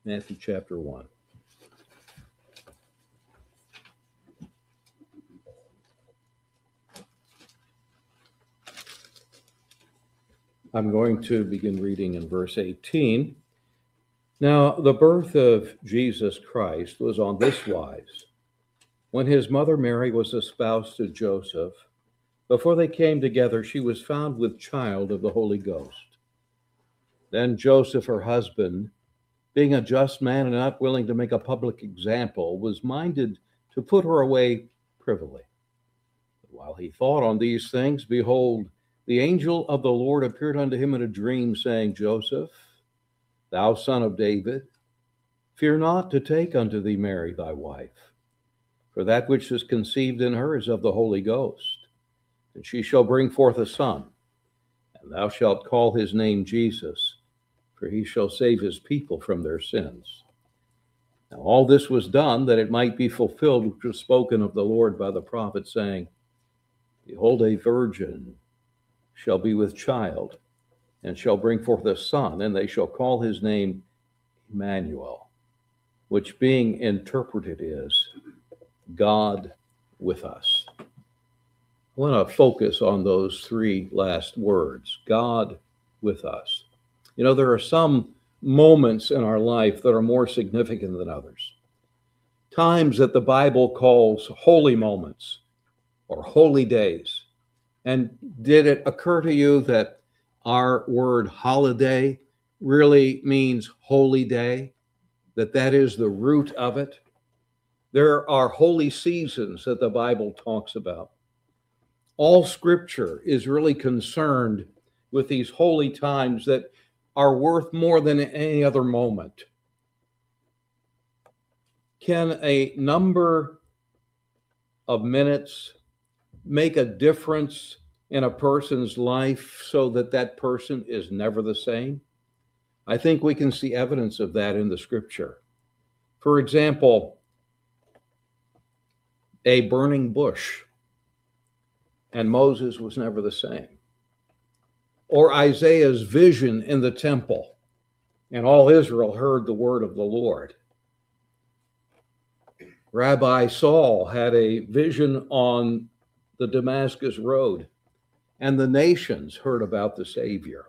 Matthew chapter 1. I'm going to begin reading in verse 18. Now, the birth of Jesus Christ was on this wise. When his mother Mary was espoused to Joseph, before they came together, she was found with child of the Holy Ghost. Then Joseph, her husband, being a just man and not willing to make a public example, was minded to put her away privily. While he thought on these things, behold, the angel of the Lord appeared unto him in a dream, saying, Joseph, thou son of David, fear not to take unto thee Mary thy wife, for that which is conceived in her is of the Holy Ghost. And she shall bring forth a son, and thou shalt call his name Jesus, for he shall save his people from their sins. Now all this was done that it might be fulfilled which was spoken of the Lord by the prophet, saying, Behold, a virgin shall be with child, and shall bring forth a son, and they shall call his name Emmanuel, which being interpreted is God with us. I want to focus on those three last words, God with us. You know, there are some moments in our life that are more significant than others. Times that the Bible calls holy moments or holy days. And did it occur to you that our word holiday really means holy day? That is the root of it? There are holy seasons that the Bible talks about. All Scripture is really concerned with these holy times that are worth more than any other moment. Can a number of minutes make a difference in a person's life so that that person is never the same? I think we can see evidence of that in the Scripture. For example, a burning bush, and Moses was never the same. Or Isaiah's vision in the temple, and all Israel heard the word of the Lord. Rabbi Saul had a vision on the Damascus Road, and the nations heard about the Savior.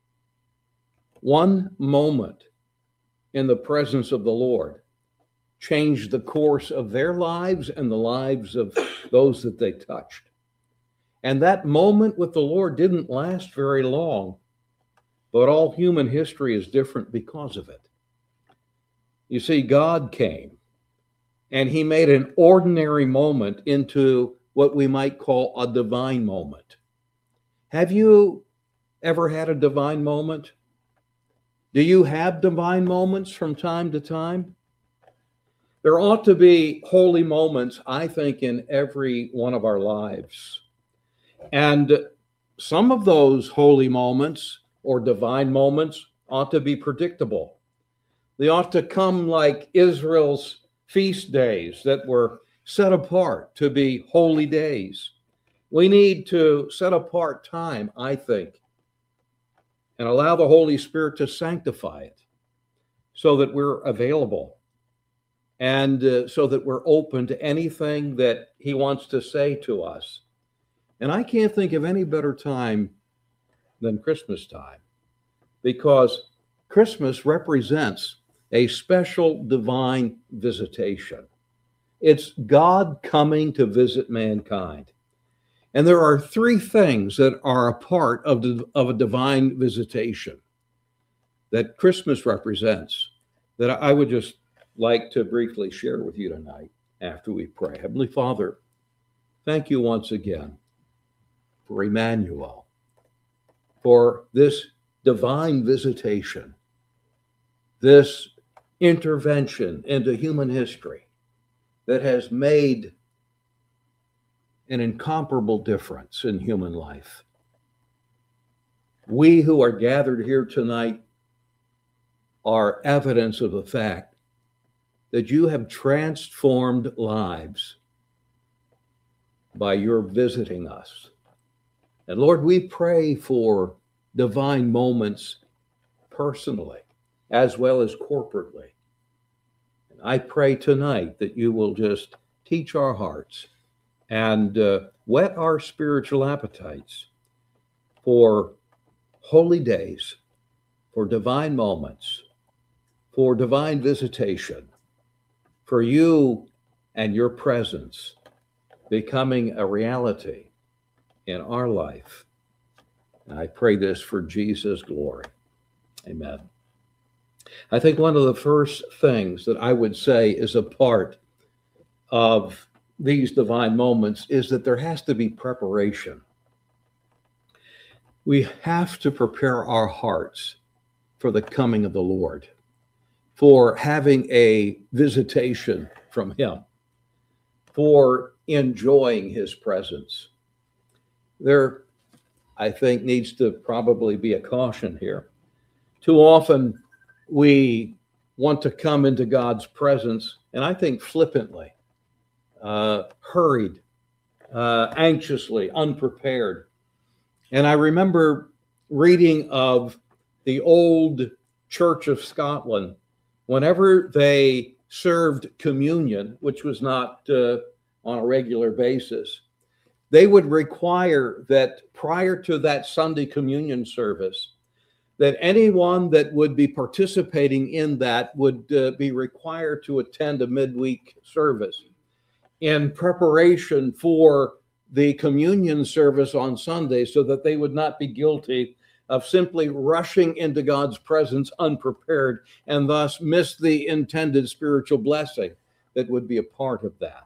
One moment in the presence of the Lord changed the course of their lives and the lives of those that they touched. And that moment with the Lord didn't last very long, but all human history is different because of it. You see, God came, and he made an ordinary moment into what we might call a divine moment. Have you ever had a divine moment? Do you have divine moments from time to time? There ought to be holy moments, I think, in every one of our lives. And some of those holy moments or divine moments ought to be predictable. They ought to come like Israel's feast days that were set apart to be holy days. We need to set apart time, I think, and allow the Holy Spirit to sanctify it so that we're available and so that we're open to anything that he wants to say to us. And I can't think of any better time than Christmas time, because Christmas represents a special divine visitation. It's God coming to visit mankind. And there are three things that are a part of a divine visitation that Christmas represents that I would just like to briefly share with you tonight after we pray. Heavenly Father, thank you once again for Emmanuel, for this divine visitation, this intervention into human history that has made an incomparable difference in human life. We who are gathered here tonight are evidence of the fact that you have transformed lives by your visiting us. And Lord, we pray for divine moments personally as well as corporately. I pray tonight that you will just teach our hearts and whet our spiritual appetites for holy days, for divine moments, for divine visitation, for you and your presence becoming a reality in our life. And I pray this for Jesus' glory. Amen. I think one of the first things that I would say is a part of these divine moments is that there has to be preparation. We have to prepare our hearts for the coming of the Lord, for having a visitation from him, for enjoying his presence. There, I think, needs to probably be a caution here. Too often we want to come into God's presence, and I think flippantly, hurried, anxiously, unprepared. And I remember reading of the old Church of Scotland, whenever they served communion, which was not on a regular basis, they would require that prior to that Sunday communion service, that anyone that would be participating in that would be required to attend a midweek service in preparation for the communion service on Sunday, so that they would not be guilty of simply rushing into God's presence unprepared and thus miss the intended spiritual blessing that would be a part of that.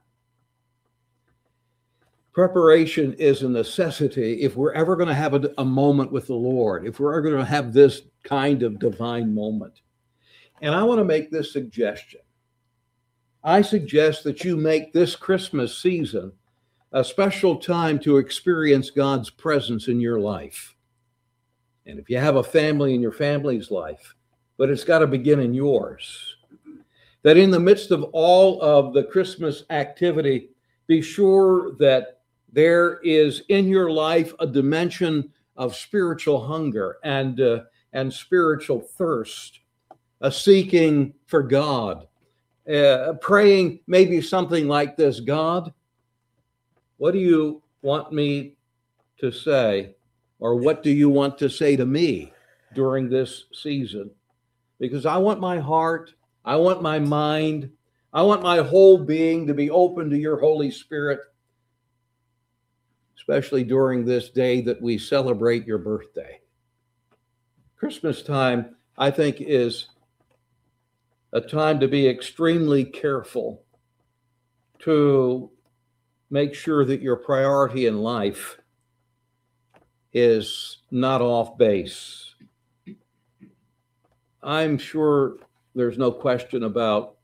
Preparation is a necessity if we're ever going to have a moment with the Lord, if we're ever going to have this kind of divine moment. And I want to make this suggestion. I suggest that you make this Christmas season a special time to experience God's presence in your life. And if you have a family in your family's life, but it's got to begin in yours, that in the midst of all of the Christmas activity, be sure that there is in your life a dimension of spiritual hunger and spiritual thirst, a seeking for God, praying maybe something like this: God, what do you want me to say? Or what do you want to say to me during this season? Because I want my heart, I want my mind, I want my whole being to be open to your Holy Spirit, especially during this day that we celebrate your birthday. Christmas time, I think, is a time to be extremely careful to make sure that your priority in life is not off base. I'm sure there's no question about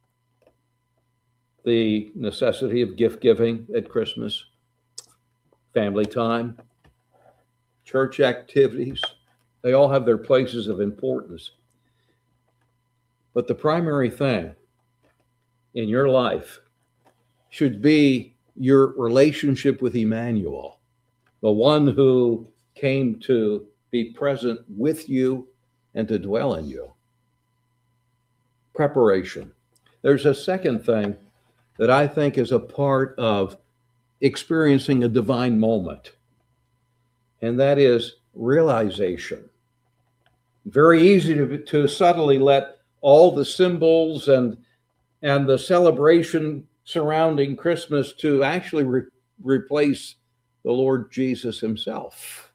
the necessity of gift giving at Christmas, family time, church activities. They all have their places of importance. But the primary thing in your life should be your relationship with Emmanuel, the one who came to be present with you and to dwell in you. Preparation. There's a second thing that I think is a part of experiencing a divine moment, and that is realization. Very easy to subtly let all the symbols and the celebration surrounding Christmas to actually replace the Lord Jesus himself.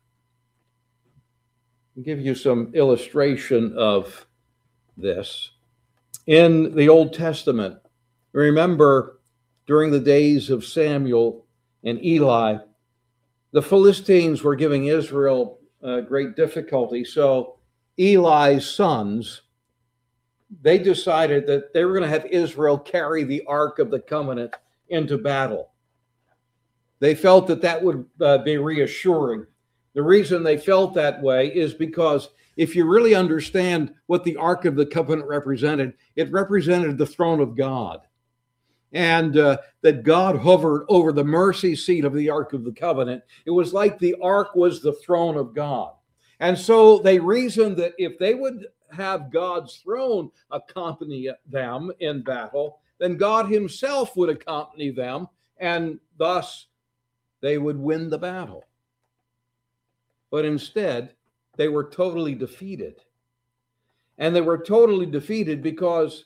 I'll give you some illustration of this. In the Old Testament, remember during the days of Samuel and Eli, the Philistines were giving Israel great difficulty. So Eli's sons, they decided that they were going to have Israel carry the Ark of the Covenant into battle. They felt that that would be reassuring. The reason they felt that way is because if you really understand what the Ark of the Covenant represented, it represented the throne of God. And that God hovered over the mercy seat of the Ark of the Covenant. It was like the Ark was the throne of God. And so they reasoned that if they would have God's throne accompany them in battle, then God himself would accompany them, and thus they would win the battle. But instead, they were totally defeated. And they were totally defeated because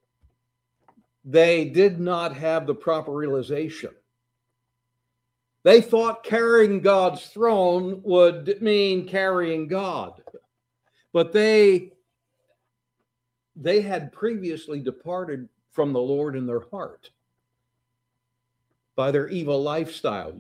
they did not have the proper realization. They thought carrying God's throne would mean carrying God. But they had previously departed from the Lord in their heart by their evil lifestyle.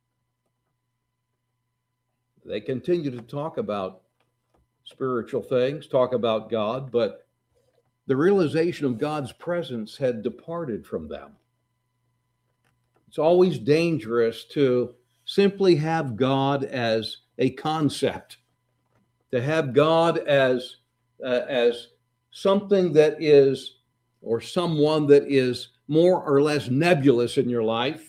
They continue to talk about spiritual things, talk about God, but the realization of God's presence had departed from them. It's always dangerous to simply have God as a concept, to have God as something that is, or someone that is more or less nebulous in your life.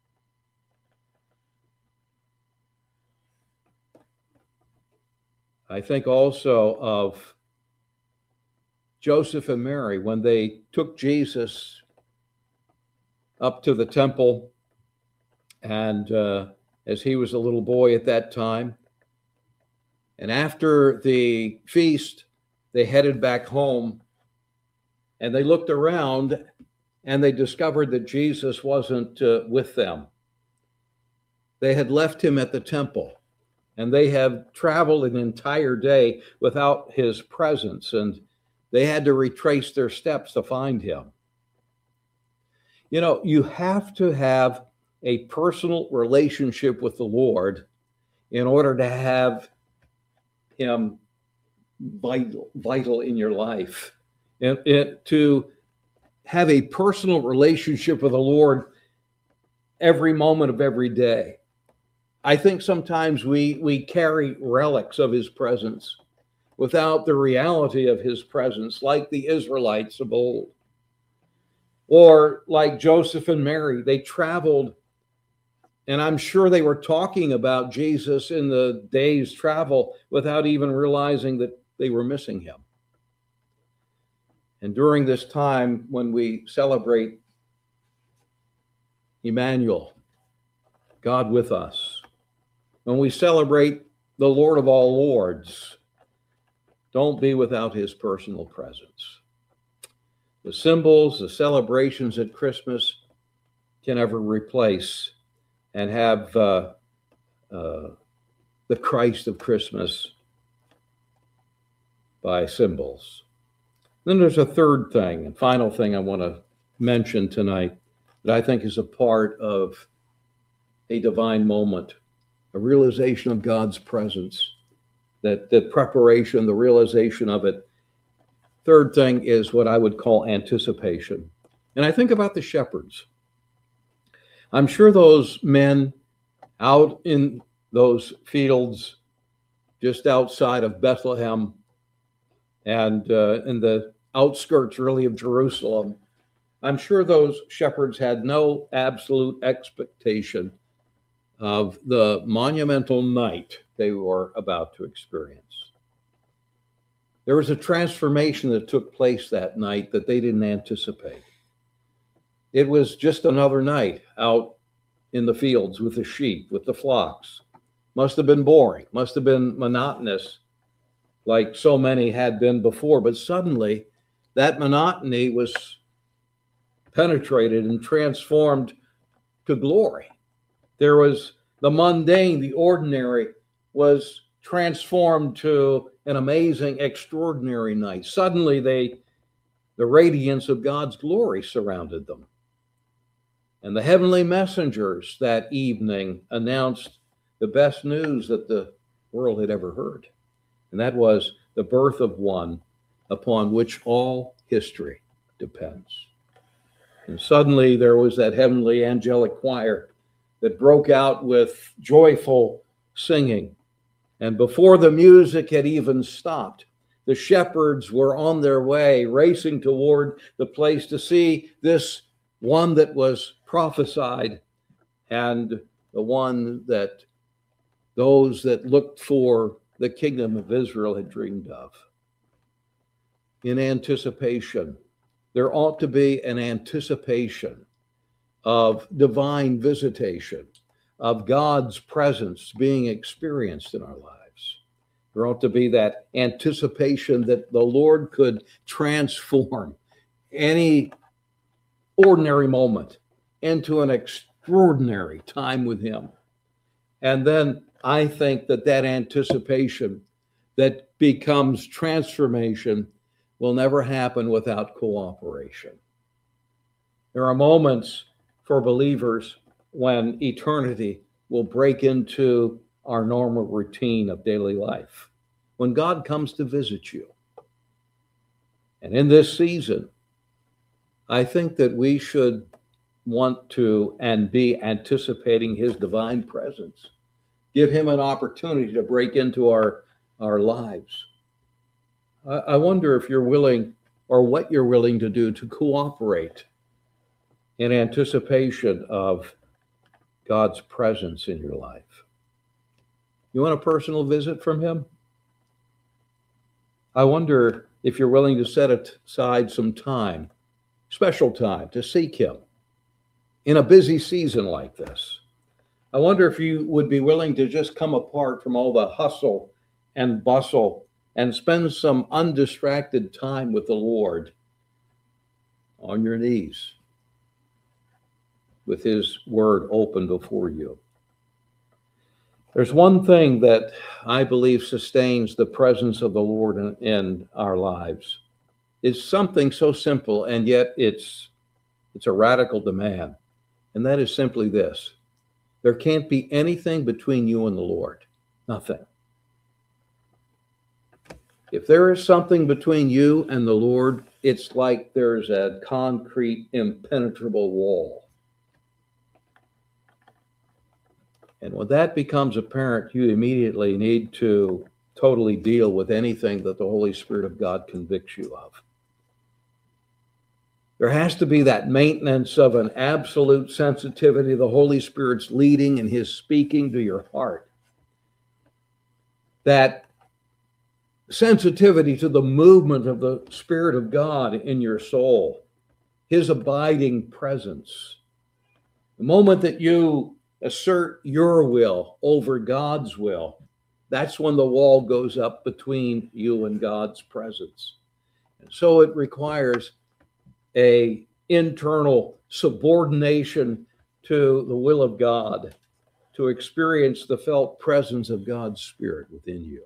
I think also of Joseph and Mary when they took Jesus up to the temple, and as he was a little boy at that time. And after the feast, they headed back home, and they looked around and they discovered that Jesus wasn't with them. They had left him at the temple, and they have traveled an entire day without his presence, and they had to retrace their steps to find him. You know, you have to have a personal relationship with the Lord in order to have him vital in your life. And to have a personal relationship with the Lord every moment of every day. I think sometimes we carry relics of his presence without the reality of his presence, like the Israelites of old. Or like Joseph and Mary, they traveled, and I'm sure they were talking about Jesus in the day's travel without even realizing that they were missing him. And during this time, when we celebrate Emmanuel, God with us, when we celebrate the Lord of all lords, don't be without his personal presence. The symbols, the celebrations at Christmas can never replace and have the Christ of Christmas by symbols. Then there's a third thing and final thing I want to mention tonight that I think is a part of a divine moment, a realization of God's presence, that the preparation, the realization of it. Third thing is what I would call anticipation. And I think about the shepherds. I'm sure those men out in those fields just outside of Bethlehem and in the outskirts really of Jerusalem, I'm sure those shepherds had no absolute expectation of the monumental night they were about to experience. There was a transformation that took place that night that they didn't anticipate. It was just another night out in the fields with the sheep, with the flocks. Must have been boring, must have been monotonous, like so many had been before. But suddenly, that monotony was penetrated and transformed to glory. There was the mundane, the ordinary was transformed to an amazing, extraordinary night. Suddenly, the radiance of God's glory surrounded them. And the heavenly messengers that evening announced the best news that the world had ever heard. And that was the birth of one upon which all history depends. And suddenly there was that heavenly angelic choir that broke out with joyful singing. And before the music had even stopped, the shepherds were on their way, racing toward the place to see this one that was prophesied and the one that those that looked for the kingdom of Israel had dreamed of. in anticipation. There ought to be an anticipation of divine visitation, of God's presence being experienced in our lives. There ought to be that anticipation that the Lord could transform any ordinary moment into an extraordinary time with him. And then I think that anticipation that becomes transformation will never happen without cooperation. There are moments for believers when eternity will break into our normal routine of daily life, when God comes to visit you. And in this season, I think that we should want to and be anticipating his divine presence. Give him an opportunity to break into our lives. I wonder if you're willing, or what you're willing to do to cooperate in anticipation of God's presence in your life. You want a personal visit from him? I wonder if you're willing to set aside some time, special time, to seek him in a busy season like this. I wonder if you would be willing to just come apart from all the hustle and bustle and spend some undistracted time with the Lord on your knees with his word open before you. There's one thing that I believe sustains the presence of the Lord in our lives. It's something so simple, and yet it's a radical demand. And that is simply this: there can't be anything between you and the Lord. Nothing. If there is something between you and the Lord, it's like there's a concrete, impenetrable wall. And when that becomes apparent, you immediately need to totally deal with anything that the Holy Spirit of God convicts you of. There has to be that maintenance of an absolute sensitivity to the Holy Spirit's leading and his speaking to your heart. That sensitivity to the movement of the Spirit of God in your soul, his abiding presence. The moment that you assert your will over God's will, that's when the wall goes up between you and God's presence. And so it requires an internal subordination to the will of God to experience the felt presence of God's Spirit within you.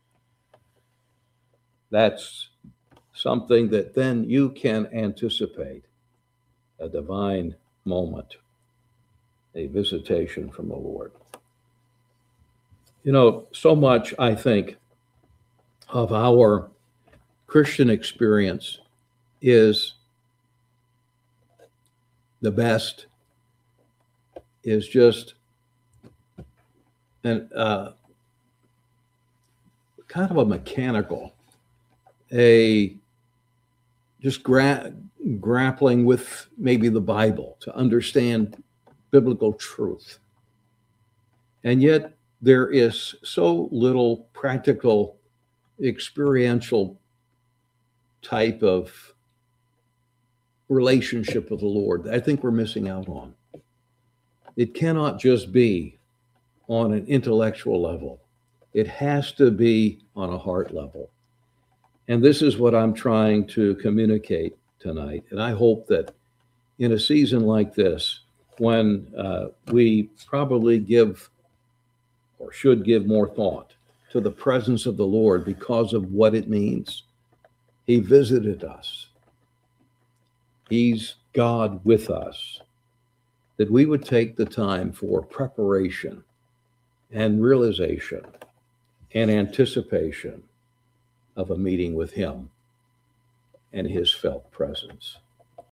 That's something that then you can anticipate, a divine moment, a visitation from the Lord. You know, so much, I think, of our Christian experience is the best, is just an kind of a mechanical, just grappling with maybe the Bible to understand biblical truth. And yet there is so little practical, experiential type of relationship with the Lord that I think we're missing out on. It cannot just be on an intellectual level. It has to be on a heart level. And this is what I'm trying to communicate tonight. And I hope that in a season like this, when we probably give or should give more thought to the presence of the Lord because of what it means. He visited us. He's God with us. That we would take the time for preparation and realization and anticipation of a meeting with him and his felt presence.